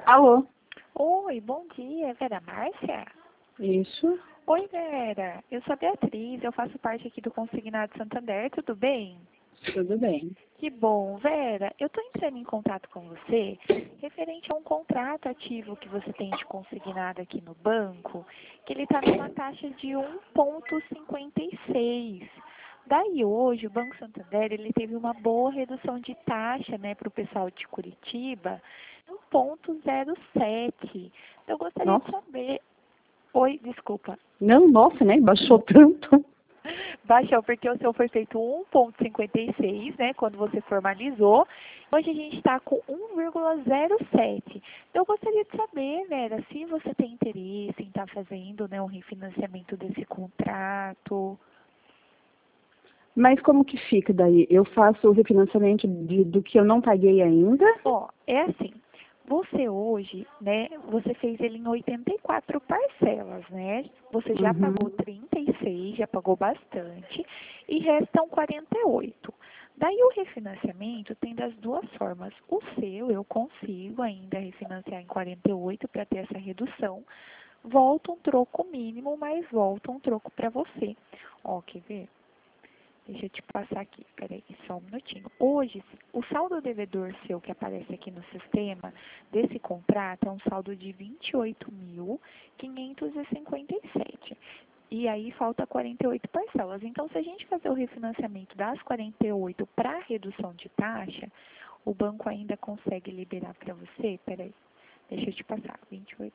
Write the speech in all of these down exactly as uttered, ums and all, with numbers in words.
Alô? Oi, bom dia, Vera Márcia? Isso. Oi, Vera. Eu sou a Beatriz, eu faço parte aqui do Consignado Santander, tudo bem? Tudo bem. Que bom. Vera, eu estou entrando em contato com você referente a um contrato ativo que você tem de consignado aqui no banco, que ele está numa taxa de um vírgula cinquenta e seis. Daí hoje o Banco Santander ele teve uma boa redução de taxa, né, para o pessoal de Curitiba, um vírgula zero sete. Eu gostaria de Nossa. saber. Oi, desculpa. Não, nossa, né? Baixou tanto. Baixou porque o seu foi feito um vírgula cinquenta e seis, né, quando você formalizou. Hoje a gente está com um vírgula zero sete. Eu gostaria de saber, Vera, se você tem interesse em estar fazendo, né, um refinanciamento desse contrato. Mas como que fica daí? Eu faço o refinanciamento de, do que eu não paguei ainda? Ó, é assim, você hoje, né, você fez ele em oitenta e quatro parcelas, né? Você já Uhum. pagou trinta e seis, já pagou bastante, e restam quarenta e oito. Daí o refinanciamento tem das duas formas. O seu, eu consigo ainda refinanciar em quarenta e oito para ter essa redução. Volta um troco mínimo, mas volta um troco para você. Ó, quer ver? Deixa eu te passar aqui, peraí, só um minutinho. Hoje, o saldo devedor seu que aparece aqui no sistema desse contrato é um saldo de vinte e oito mil, quinhentos e cinquenta e sete. E aí falta quarenta e oito parcelas. Então, se a gente fazer o refinanciamento das quarenta e oito para redução de taxa, o banco ainda consegue liberar para você, peraí, deixa eu te passar, vinte e oito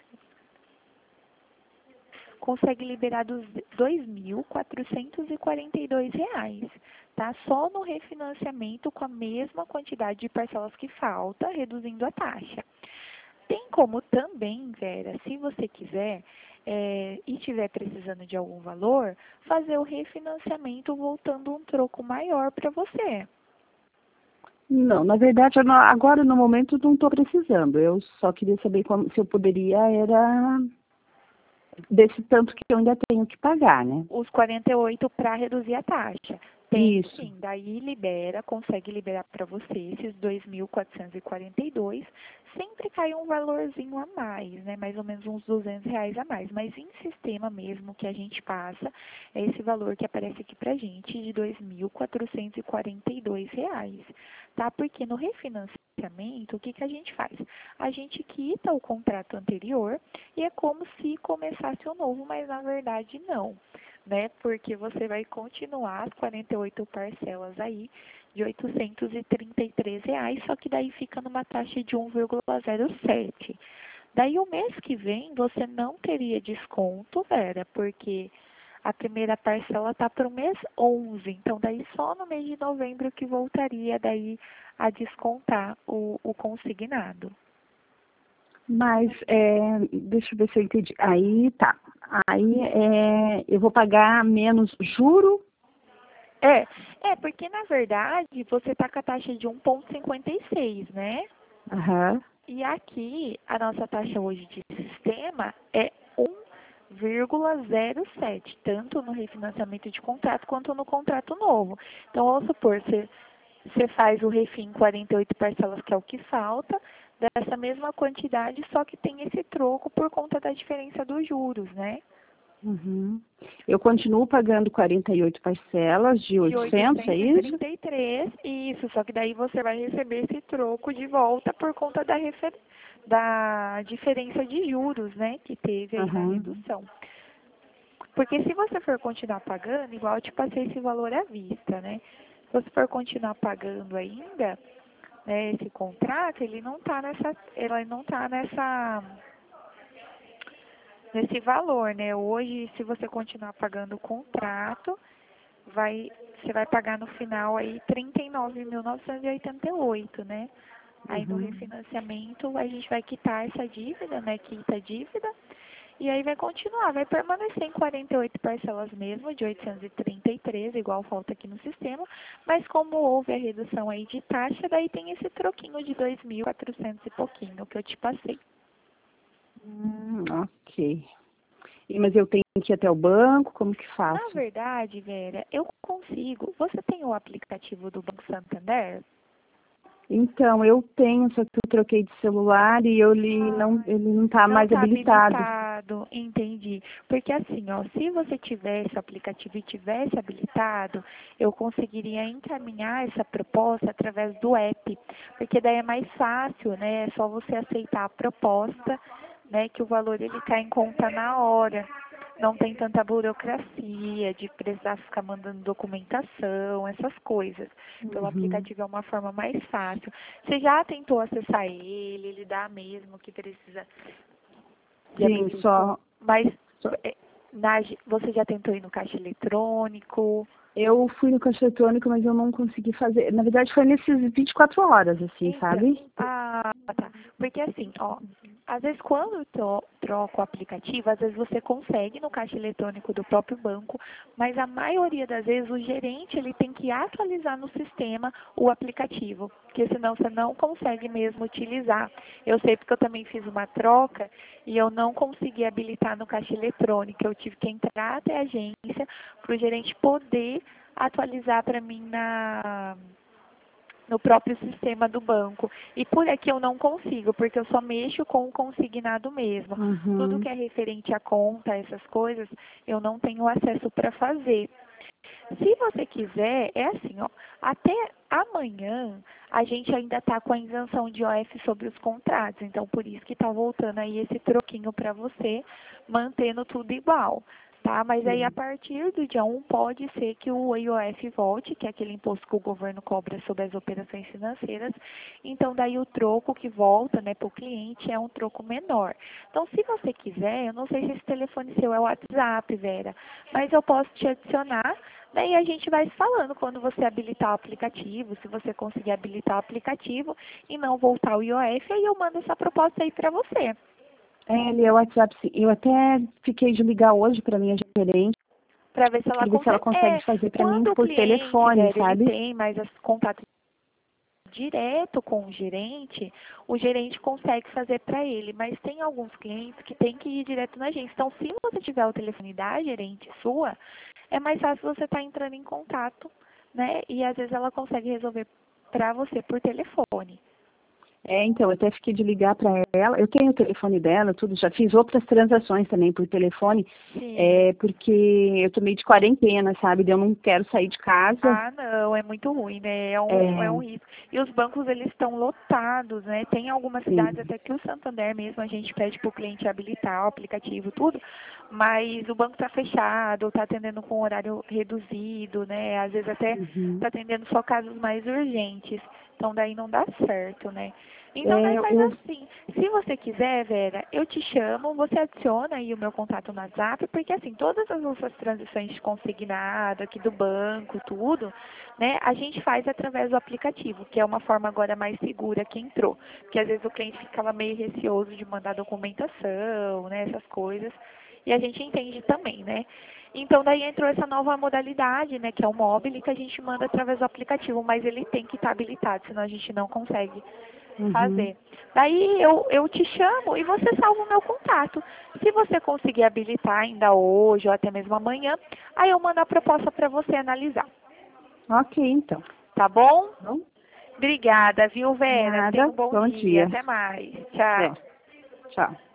consegue liberar dos dois mil quatrocentos e quarenta e dois reais, tá? Só no refinanciamento com a mesma quantidade de parcelas que falta, reduzindo a taxa. Tem como também, Vera, se você quiser é, e estiver precisando de algum valor, fazer o refinanciamento voltando um troco maior para você. Não, na verdade, eu não- agora no momento não estou precisando. Eu só queria saber como, se eu poderia, era desse tanto que eu ainda tenho que pagar, né? Os quarenta e oito para reduzir a taxa. Tem Isso. sim, daí libera, consegue liberar para você esses dois mil quatrocentos e quarenta e dois. Sempre cai um valorzinho a mais, né? Mais ou menos uns duzentos reais a mais. Mas em sistema mesmo que a gente passa, é esse valor que aparece aqui pra gente de dois mil quatrocentos e quarenta e dois reais, tá? Porque no refinanciamento, o que que a gente faz? A gente quita o contrato anterior e é como se começasse o novo, mas na verdade não, né? Porque você vai continuar as quarenta e oito parcelas aí de oitocentos e trinta e três reais, só que daí fica numa taxa de um vírgula zero sete. Daí o mês que vem você não teria desconto, Vera, porque a primeira parcela tá para o mês onze, então daí só no mês de novembro que voltaria daí a descontar o, o consignado. Mas, é, deixa eu ver se eu entendi. Aí, tá. Aí, é, eu vou pagar menos juro? É, é, porque na verdade você está com a taxa de um vírgula cinquenta e seis, né? Aham. E aqui a nossa taxa hoje de sistema é um vírgula zero sete, tanto no refinanciamento de contrato quanto no contrato novo. Então, vamos supor, você, você faz o refim em quarenta e oito parcelas, que é o que falta, dessa mesma quantidade, só que tem esse troco por conta da diferença dos juros, né? Uhum. Eu continuo pagando quarenta e oito parcelas de De oitocentos, é oitocentos e isso? trinta e três, isso, só que daí você vai receber esse troco de volta por conta da, refer... da diferença de juros, né, que teve aí na Aham. redução. Porque se você for continuar pagando, igual eu te passei esse valor à vista, né, se você for continuar pagando ainda, né, esse contrato, ele não tá nessa, ele não tá nessa, nesse valor, né, hoje se você continuar pagando o contrato, vai, você vai pagar no final aí trinta e nove mil novecentos e oitenta e oito, né? Aí no Uhum. refinanciamento a gente vai quitar essa dívida, né? Quita a dívida. E aí vai continuar, vai permanecer em quarenta e oito parcelas mesmo, de oitocentos e trinta e três, igual falta aqui no sistema. Mas como houve a redução aí de taxa, daí tem esse troquinho de dois mil e quatrocentos e pouquinho que eu te passei. Hum, ok. E, mas eu tenho que ir até o banco, como que Na faço? verdade, Vera, eu consigo. Você tem o aplicativo do Banco Santander? Então, eu tenho, só que eu troquei de celular e eu, ele Ah, não ele não está não mais está habilitado. habilitado, entendi. Porque assim, ó, se você tivesse o aplicativo e tivesse habilitado, eu conseguiria encaminhar essa proposta através do app, porque daí é mais fácil, né? É só você aceitar a proposta, né? Que o valor ele cai em conta na hora. Não tem tanta burocracia de precisar ficar mandando documentação, essas coisas. Pelo Uhum. aplicativo é uma forma mais fácil. Você já tentou acessar ele, ele dá mesmo que precisa de Sim, habilitação, só, mas só é, na, você já tentou ir no caixa eletrônico? eu fui no caixa eletrônico, mas eu não consegui fazer. Na verdade, foi nesses vinte e quatro horas, assim, Então, sabe? ah, tá. Porque assim, ó, às vezes quando eu tro- troco o aplicativo, às vezes você consegue no caixa eletrônico do próprio banco, mas a maioria das vezes o gerente ele tem que atualizar no sistema o aplicativo, porque senão você não consegue mesmo utilizar. Eu sei porque eu também fiz uma troca e eu não consegui habilitar no caixa eletrônico. Eu tive que entrar até a agência para o gerente poder atualizar para mim na no próprio sistema do banco. E por aqui eu não consigo, porque eu só mexo com o consignado mesmo. Tudo Uhum. que é referente à conta, essas coisas, eu não tenho acesso para fazer. Se você quiser, é assim, ó, até amanhã a gente ainda está com a isenção de O F sobre os contratos, então por isso que está voltando aí esse troquinho para você, mantendo tudo igual, tá? Mas aí a Sim. partir do dia um pode ser que o I O F volte, que é aquele imposto que o governo cobra sobre as operações financeiras, então daí o troco que volta, né, para o cliente é um troco menor. Então se você quiser, eu não sei se esse telefone seu é o WhatsApp, Vera, mas eu posso te adicionar. Daí a gente vai se falando quando você habilitar o aplicativo, se você conseguir habilitar o aplicativo e não voltar o I O F, aí eu mando essa proposta aí para você. É, ele é o WhatsApp, sim. Eu até fiquei de ligar hoje para minha gerente, Para ver se ela para ver se ela consegue. consegue É, fazer para mim quando o por cliente, telefone, velho, ele sabe? tem mais as contatos direto com o gerente, o gerente consegue fazer para ele, mas tem alguns clientes que tem que ir direto na agência. Então, se você tiver o telefone da gerente sua, é mais fácil você estar entrando em contato, né? E às vezes ela consegue resolver para você por telefone. É, então, eu até fiquei de ligar para ela. Eu tenho o telefone dela, tudo. Já fiz outras transações também por telefone, Sim. é, porque eu tô meio de quarentena, sabe? Daí eu não quero sair de casa. Ah, não, é muito ruim, né? É um, é um É, risco. E os bancos, eles estão lotados, né? Tem algumas cidades sim. até que o Santander mesmo, a gente pede para o cliente habilitar o aplicativo, tudo, mas o banco está fechado, está atendendo com horário reduzido, né? Às vezes até Uhum. está atendendo só casos mais urgentes. Então, daí não dá certo, né? Então, daí É, faz eu, assim. Se você quiser, Vera, eu te chamo, você adiciona aí o meu contato no WhatsApp, porque assim, todas as nossas transações de consignado aqui do banco, tudo, né, a gente faz através do aplicativo, que é uma forma agora mais segura que entrou. Porque às vezes o cliente ficava meio receoso de mandar documentação, né, essas coisas. E a gente entende também, né? Então daí entrou essa nova modalidade, né, que é o mobile, que a gente manda através do aplicativo, mas ele tem que estar habilitado, senão a gente não consegue uhum. fazer. Daí eu, eu te chamo e você salva o meu contato. Se você conseguir habilitar ainda hoje ou até mesmo amanhã, aí eu mando a proposta para você analisar. Ok, então. Tá bom? Bom, Obrigada, viu, Vera? Tenha nada. um bom Bom dia. dia. Até mais. É, Tchau. tchau.